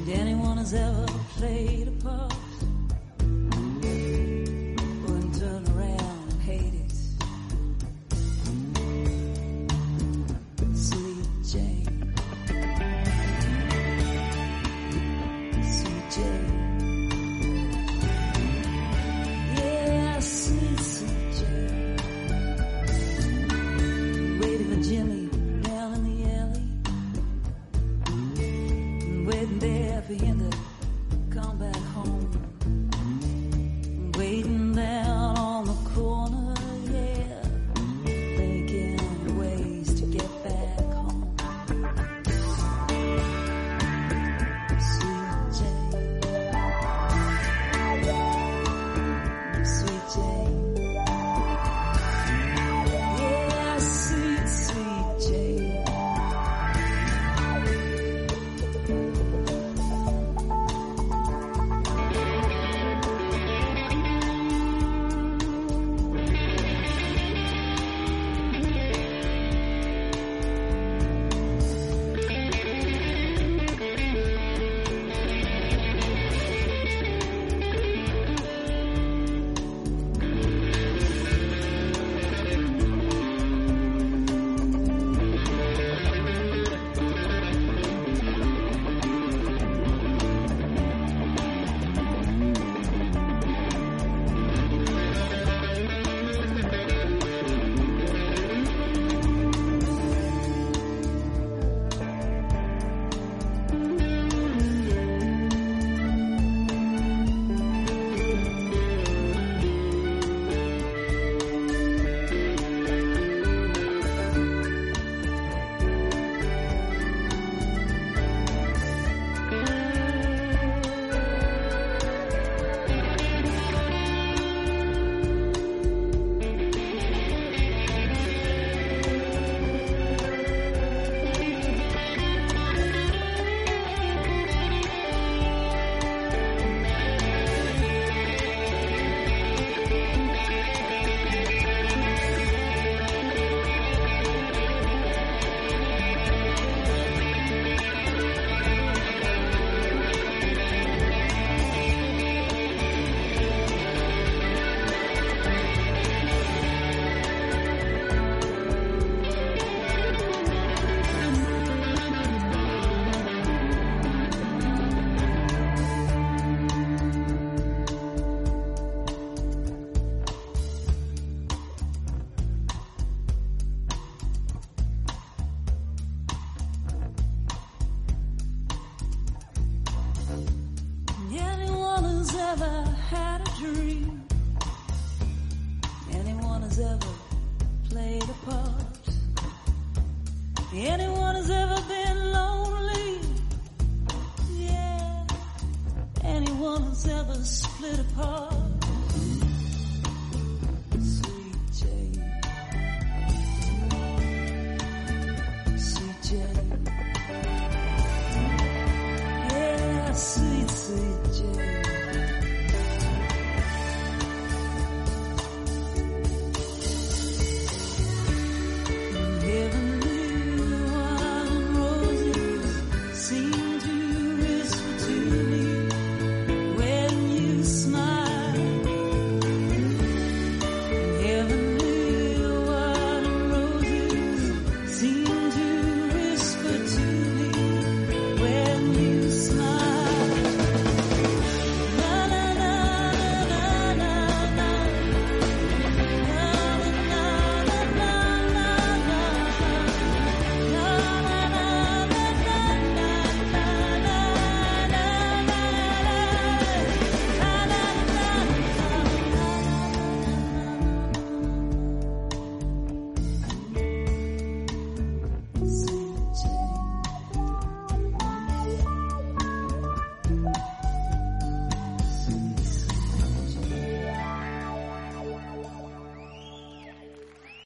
anyone has ever played a part wouldn't turn around and hate it. Sweet Jane, Sweet Jane, yeah, sweet, sweet Jane. Waiting for Jimmy down in the alley, waiting there for him to come back home, waiting down on the corner, yeah, thinking ways to get back home. Sweet Jane, Sweet Jane, yeah, sweet, sweet Jane. Anyone who's ever had a dream, anyone who's ever played a part, anyone who's ever been lonely, yeah, anyone who's ever split apart. Sweet Jane, Sweet Jane, yeah, sweet